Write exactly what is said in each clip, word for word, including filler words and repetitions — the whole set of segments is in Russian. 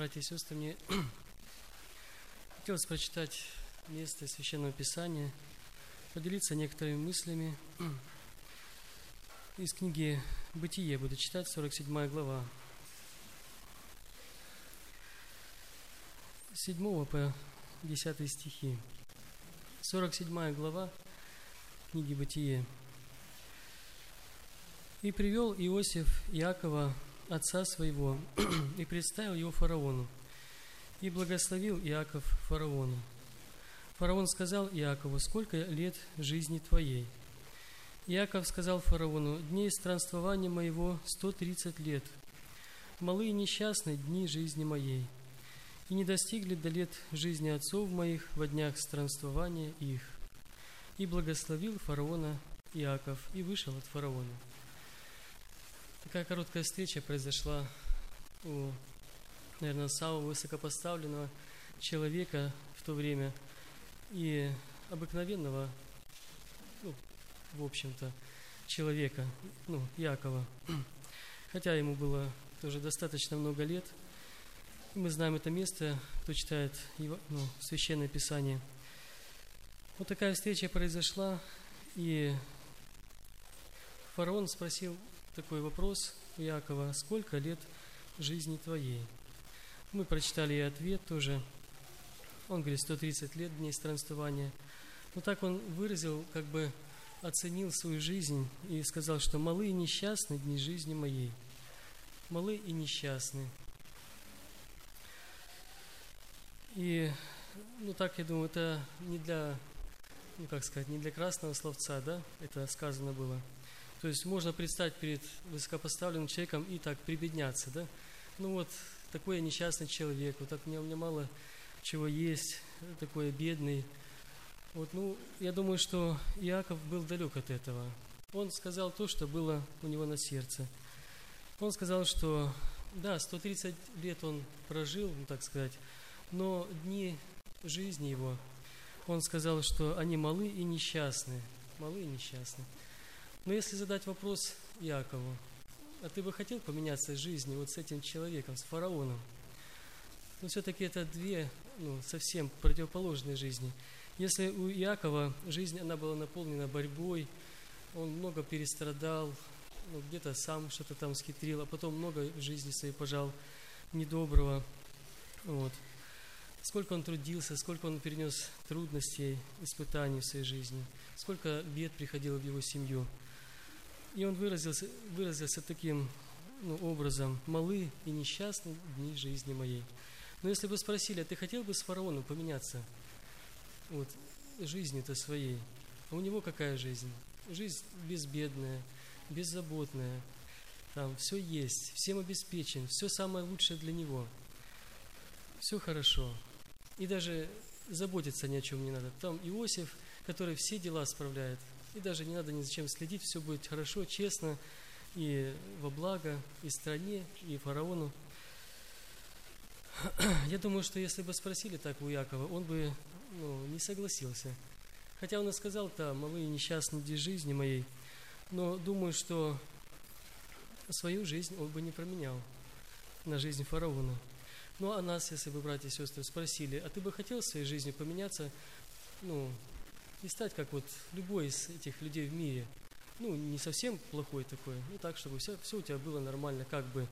братья и сестры, мне хотелось прочитать место Священного Писания, поделиться некоторыми мыслями из книги «Бытие». Буду читать, сорок седьмая глава. С седьмого по десятый стихи. сорок седьмая глава книги «Бытие». «И привел Иосиф Иакова, отца своего, и представил его фараону, и благословил Иаков фараону. Фараон сказал Иакову: сколько лет жизни твоей? Иаков сказал фараону: дней странствования моего сто тридцать лет. Малы и несчастны дни жизни моей, и не достигли до лет жизни отцов моих во днях странствования их. И благословил фараона Иаков, и вышел от фараона». Такая короткая встреча произошла у, наверное, самого высокопоставленного человека в то время и обыкновенного, ну, в общем-то, человека, ну, Иакова. Хотя ему было тоже достаточно много лет. И мы знаем это место, кто читает его, ну, Священное Писание. Вот такая встреча произошла, и фараон спросил такой вопрос у Иакова: сколько лет жизни твоей? Мы прочитали и ответ тоже. Он говорит: сто тридцать лет дней странствования. Но так он выразил, как бы оценил свою жизнь и сказал, что малы и несчастны дни жизни моей. Малы и несчастны. И, ну так, я думаю, это не для, ну как сказать, не для красного словца, да, это сказано было. То есть можно предстать перед высокопоставленным человеком и так прибедняться, да. Ну вот, такой я несчастный человек, вот так у меня, у меня мало чего есть, такой бедный. Вот, ну, я думаю, что Иаков был далек от этого. Он сказал то, что было у него на сердце. Он сказал, что, да, сто тридцать лет он прожил, ну так сказать, но дни жизни его, он сказал, что они малы и несчастны, малы и несчастны. Но если задать вопрос Иакову: а ты бы хотел поменяться жизнью вот с этим человеком, с фараоном? Но все-таки это две, ну, совсем противоположные жизни. Если у Иакова жизнь, она была наполнена борьбой, он много перестрадал, ну, где-то сам что-то там схитрил, а потом много в жизни своей пожал недоброго. Вот. Сколько он трудился, сколько он перенес трудностей, испытаний в своей жизни, сколько бед приходило в его семью. И он выразился, выразился таким, ну, образом: малы и несчастны дни жизни моей. Но если бы спросили: а ты хотел бы с фараоном поменяться вот, жизнью-то своей? А у него какая жизнь? Жизнь безбедная, беззаботная. Там все есть, всем обеспечен, все самое лучшее для него. Все хорошо. И даже заботиться ни о чем не надо. Там Иосиф, который все дела справляет. И даже не надо ни за чем следить, все будет хорошо, честно, и во благо, и стране, и фараону. Я думаю, что если бы спросили так у Иакова, он бы, ну, не согласился. Хотя он и сказал-то: малы и несчастны дни жизни моей. Но думаю, что свою жизнь он бы не променял на жизнь фараона. Ну, а нас, если бы братья и сестры спросили: а ты бы хотел в своей жизни поменяться, ну, и стать как вот любой из этих людей в мире? Ну, не совсем плохой такой, ну так, чтобы все, все у тебя было нормально, как бы.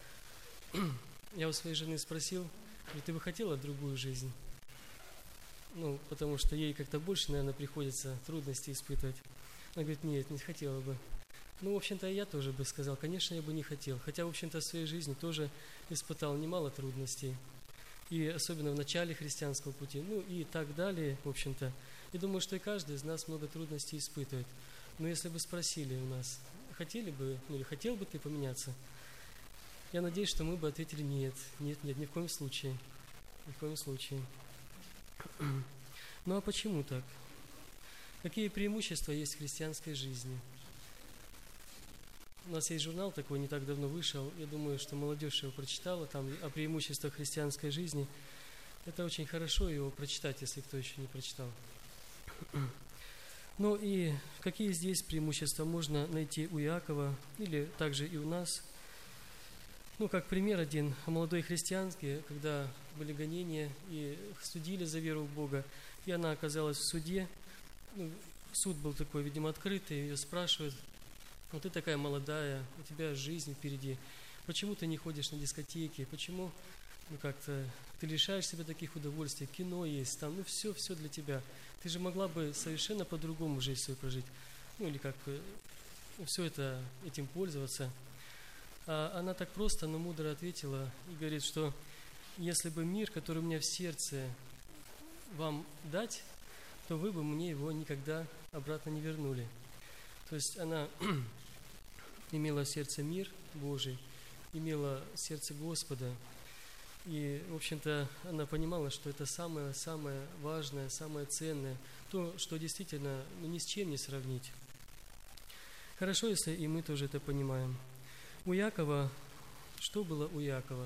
Я у своей жены спросил: ты бы хотела другую жизнь? Ну, потому что ей как-то больше, наверное, приходится трудности испытывать. Она говорит: нет, не хотела бы. Ну, в общем-то, я тоже бы сказал: конечно, я бы не хотел. Хотя, в общем-то, в своей жизни тоже испытал немало трудностей. И особенно в начале христианского пути, ну и так далее, в общем-то. И думаю, что и каждый из нас много трудностей испытывает. Но если бы спросили у нас: хотели бы, ну или хотел бы ты поменяться? Я надеюсь, что мы бы ответили: нет, нет, нет, ни в коем случае. Ни в коем случае. Ну а почему так? Какие преимущества есть в христианской жизни? У нас есть журнал такой, не так давно вышел. Я думаю, что молодежь его прочитала, там о преимуществах христианской жизни. Это очень хорошо его прочитать, если кто еще не прочитал. Ну и какие здесь преимущества можно найти у Иакова или также и у нас? Ну, как пример один, о молодой христианке, когда были гонения и судили за веру в Бога, и она оказалась в суде. Ну, суд был такой, видимо, открытый, ее спрашивают: вот ты такая молодая, у тебя жизнь впереди, почему ты не ходишь на дискотеки, почему ну, как-то ты лишаешь себя таких удовольствий, кино есть, там, ну все, все для тебя. Ты же могла бы совершенно по-другому жизнь свою прожить, ну или как ну, все это, этим пользоваться. А она так просто, но мудро ответила и говорит, что если бы мир, который у меня в сердце, вам дать, то вы бы мне его никогда обратно не вернули. То есть она имела в сердце мир Божий, имела в сердце Господа. И, в общем-то, она понимала, что это самое-самое важное, самое ценное, то, что действительно ну, ни с чем не сравнить. Хорошо, если и мы тоже это понимаем. У Якова, что было у Якова?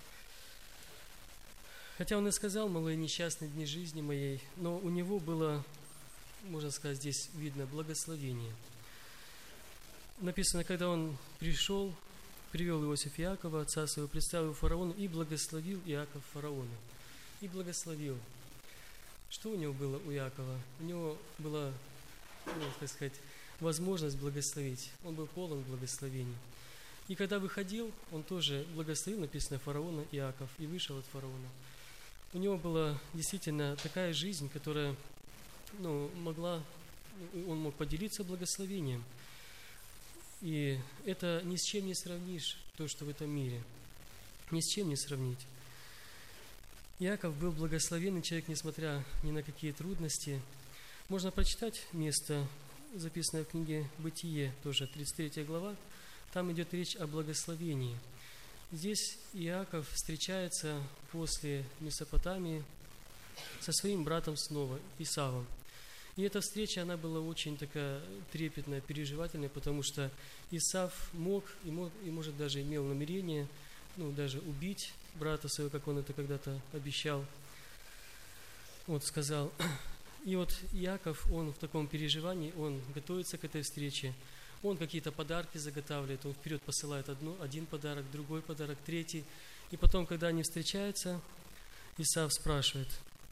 Хотя он и сказал: «Малые несчастные дни жизни моей», но у него было, можно сказать, здесь видно благословение. Написано, когда он пришел, привел Иосиф Иакова, отца своего, представил фараону и благословил Иаков фараона. И благословил. Что у него было у Иакова? У него была, ну, так сказать, возможность благословить. Он был полон благословений. И когда выходил, он тоже благословил, написано, фараона Иаков, и вышел от фараона. У него была действительно такая жизнь, которая ну, могла, он мог поделиться благословением. И это ни с чем не сравнишь, то, что в этом мире. Ни с чем не сравнить. Иаков был благословенный человек, несмотря ни на какие трудности. Можно прочитать место, записанное в книге «Бытие», тоже тридцать третья глава. Там идет речь о благословении. Здесь Иаков встречается после Месопотамии со своим братом снова, Исавом. И эта встреча, она была очень такая трепетная, переживательная, потому что Исав мог и, мог, и может, даже имел намерение, ну, даже убить брата своего, как он это когда-то обещал, вот сказал. И вот Иаков, он в таком переживании, он готовится к этой встрече, он какие-то подарки заготавливает, он вперед посылает одну, один подарок, другой подарок, третий. И потом, когда они встречаются, Исав спрашивает.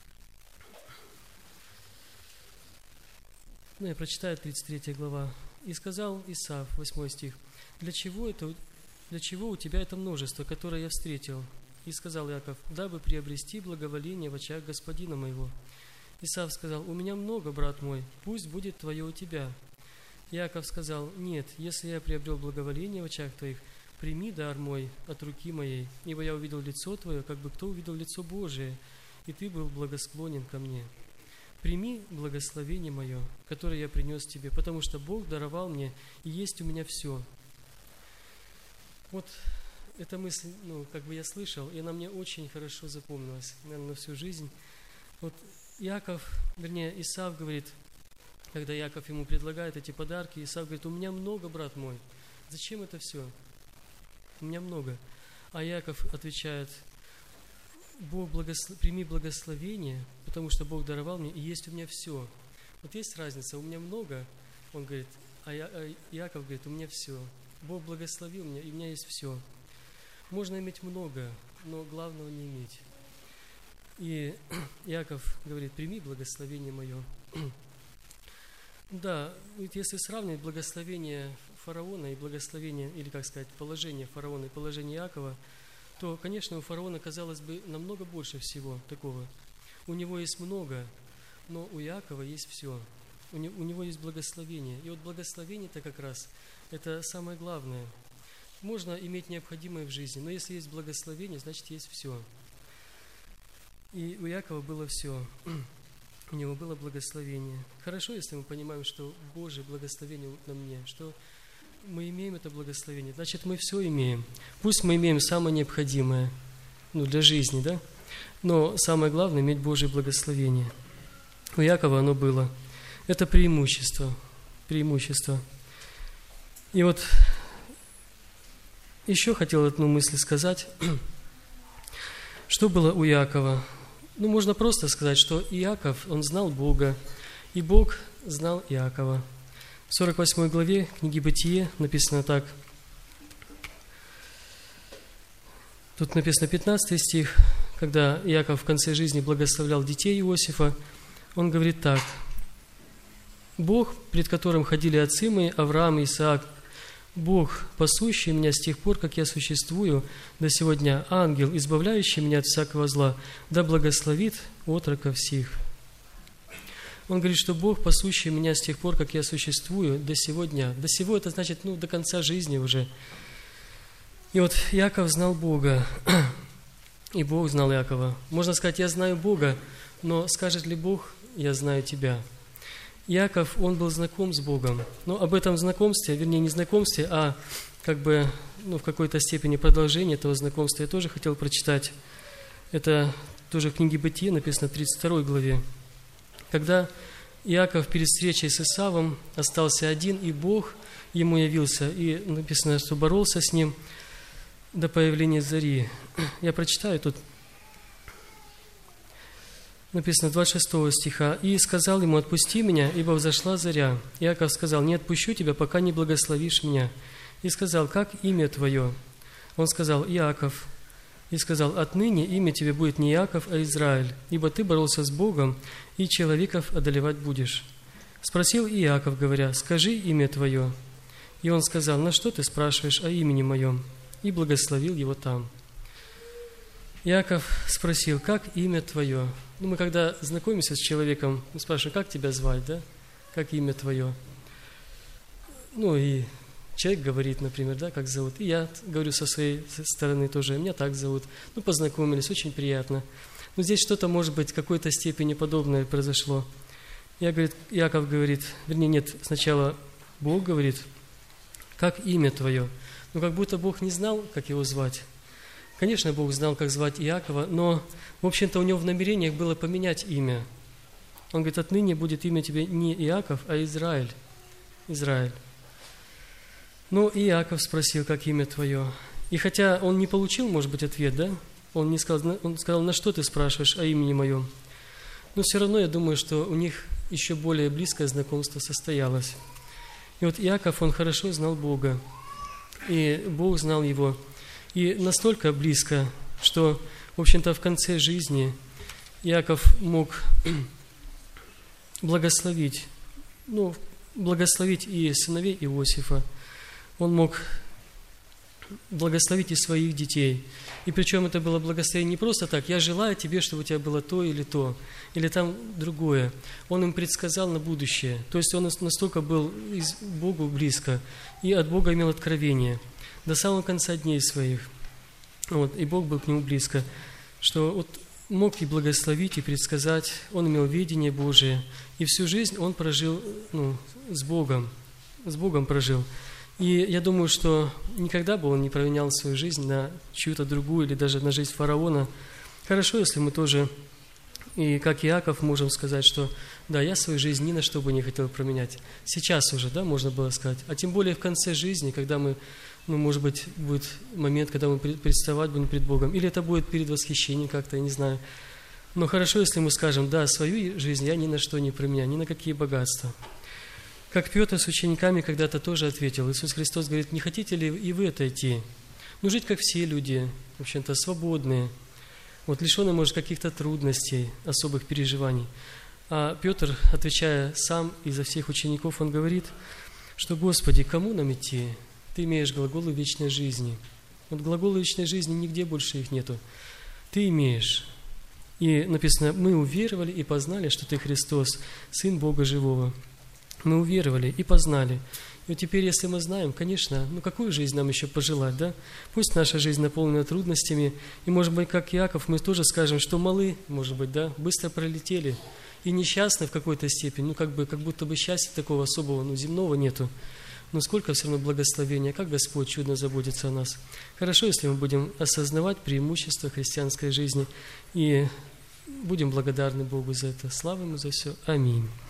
Ну, я прочитаю тридцать третья глава. «И сказал Исав», восьмой стих, «Для чего это, для чего у тебя это множество, которое я встретил?» И сказал Иаков: «Дабы приобрести благоволение в очах господина моего». Исав сказал: «У меня много, брат мой, пусть будет твое у тебя». Иаков сказал: «Нет, если я приобрел благоволение в очах твоих, прими дар мой от руки моей, ибо я увидел лицо твое, как бы кто увидел лицо Божие, и ты был благосклонен ко мне. Прими благословение мое, которое я принес тебе, потому что Бог даровал мне, и есть у меня все». Вот эта мысль, ну, как бы я слышал, и она мне очень хорошо запомнилась, наверное, на всю жизнь. Вот Иаков, вернее, Исав говорит, когда Иаков ему предлагает эти подарки, Исав говорит: «У меня много, брат мой, зачем это все? У меня много». А Иаков отвечает: «Бог благослов... прими благословение, потому что Бог даровал мне, и есть у меня все». Вот есть разница, у меня много, он говорит, а, Я... а Иаков говорит: «У меня все. Бог благословил меня, и у меня есть все». Можно иметь много, но главного не иметь. И Иаков говорит: «Прими благословение мое». Да, ведь если сравнивать благословение фараона и благословение, или, как сказать, положение фараона и положение Иакова, то, конечно, у фараона, казалось бы, намного больше всего такого. У него есть много, но у Иакова есть все. У него, у него есть благословение. И вот благословение-то как раз, это самое главное. Можно иметь необходимое в жизни, но если есть благословение, значит, есть все. И у Иакова было все. У него было благословение. Хорошо, если мы понимаем, что Божье благословение на мне, что мы имеем это благословение, значит, мы все имеем. Пусть мы имеем самое необходимое, ну, для жизни, да? Но самое главное – иметь Божье благословение. У Иакова оно было. Это преимущество. Преимущество. И вот еще хотел одну мысль сказать. Что было у Иакова? Ну, можно просто сказать, что Иаков, он знал Бога, и Бог знал Иакова. В сорок восьмой главе книги «Бытие» написано так. Тут написано пятнадцатый стих, когда Иаков в конце жизни благословлял детей Иосифа, он говорит так: «Бог, пред которым ходили отцы мои, Авраам и Исаак, Бог, пасущий меня с тех пор, как я существую, до сего дня, ангел, избавляющий меня от всякого зла, да благословит отроков сих». Он говорит, что Бог, пасущий меня с тех пор, как я существую, до сего дня. До сего это значит, ну, до конца жизни уже. И вот Иаков знал Бога, и Бог знал Иакова. Можно сказать, я знаю Бога, но скажет ли Бог, я знаю тебя? Иаков, он был знаком с Богом. Но об этом знакомстве, вернее, не знакомстве, а как бы, ну, в какой-то степени продолжение этого знакомства я тоже хотел прочитать. Это тоже в книге Бытия написано в тридцать второй главе. Когда Иаков перед встречей с Исавом остался один, и Бог ему явился, и написано, что боролся с ним до появления зари. Я прочитаю тут. Написано двадцать шестого стиха. «И сказал ему: отпусти меня, ибо взошла заря. Иаков сказал: не отпущу тебя, пока не благословишь меня. И сказал: как имя твое? Он сказал: Иаков. И сказал: отныне имя тебе будет не Иаков, а Израиль, ибо ты боролся с Богом, и человеков одолевать будешь. Спросил Иаков, говоря: скажи имя твое. И он сказал: на что ты спрашиваешь о имени моем? И благословил его там». Иаков спросил: как имя твое? Ну, мы когда знакомимся с человеком, мы спрашиваем: как тебя звать, да? Как имя твое? Ну, и человек говорит, например, да, как зовут. И я говорю со своей стороны тоже: меня так зовут. Ну, познакомились, очень приятно. Но здесь что-то, может быть, в какой-то степени подобное произошло. Я, говорит, Иаков говорит, вернее, нет, сначала Бог говорит: как имя твое? Ну, как будто Бог не знал, как его звать. Конечно, Бог знал, как звать Иакова, но, в общем-то, у него в намерениях было поменять имя. Он говорит: отныне будет имя тебе не Иаков, а Израиль. Израиль. Но Иаков спросил: как имя твое? И хотя он не получил, может быть, ответ, да? Он не сказал, он сказал: на что ты спрашиваешь о имени моем? Но все равно я думаю, что у них еще более близкое знакомство состоялось. И вот Иаков, он хорошо знал Бога, и Бог знал его. И настолько близко, что, в общем-то, в конце жизни Иаков мог благословить, ну, благословить и сыновей Иосифа. Он мог благословить и своих детей. И причем это было благословение не просто так: я желаю тебе, чтобы у тебя было то или то, или там другое. Он им предсказал на будущее. То есть он настолько был к Богу близко и от Бога имел откровение до самого конца дней своих. Вот, и Бог был к нему близко, что вот мог и благословить, и предсказать. Он имел видение Божие, и всю жизнь он прожил, ну, с Богом, с Богом прожил. И я думаю, что никогда бы он не променял свою жизнь на чью-то другую или даже на жизнь фараона. Хорошо, если мы тоже, и как Иаков, можем сказать, что да, я свою жизнь ни на что бы не хотел променять. Сейчас уже, да, можно было сказать. А тем более в конце жизни, когда мы, ну, может быть, будет момент, когда мы представать будем перед Богом. Или это будет перед восхищением как-то, я не знаю. Но хорошо, если мы скажем: да, свою жизнь я ни на что не променяю, ни на какие богатства. Как Петр с учениками когда-то тоже ответил. Иисус Христос говорит: не хотите ли и вы отойти? Ну, жить как все люди, в общем-то, свободные, вот, лишенные, может, каких-то трудностей, особых переживаний. А Петр, отвечая сам и за всех учеников, он говорит, что: Господи, кому нам идти? Ты имеешь глаголы вечной жизни. Вот глаголы вечной жизни, нигде больше их нету. Ты имеешь. И написано: мы уверовали и познали, что Ты Христос, Сын Бога Живого. Мы уверовали и познали. И вот теперь, если мы знаем, конечно, ну какую жизнь нам еще пожелать, да? Пусть наша жизнь наполнена трудностями, и, может быть, как Иаков, мы тоже скажем, что малы, может быть, да, быстро пролетели, и несчастны в какой-то степени, ну как бы, как будто бы счастья такого особого, ну земного нету. Но сколько все равно благословения, как Господь чудно заботится о нас. Хорошо, если мы будем осознавать преимущества христианской жизни, и будем благодарны Богу за это. Слава Ему за все. Аминь.